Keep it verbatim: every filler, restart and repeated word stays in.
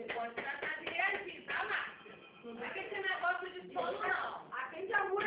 Você pode tratar direitinho, tá, Márcia? Não fica esse negócio de sono, não. Atende a mulher.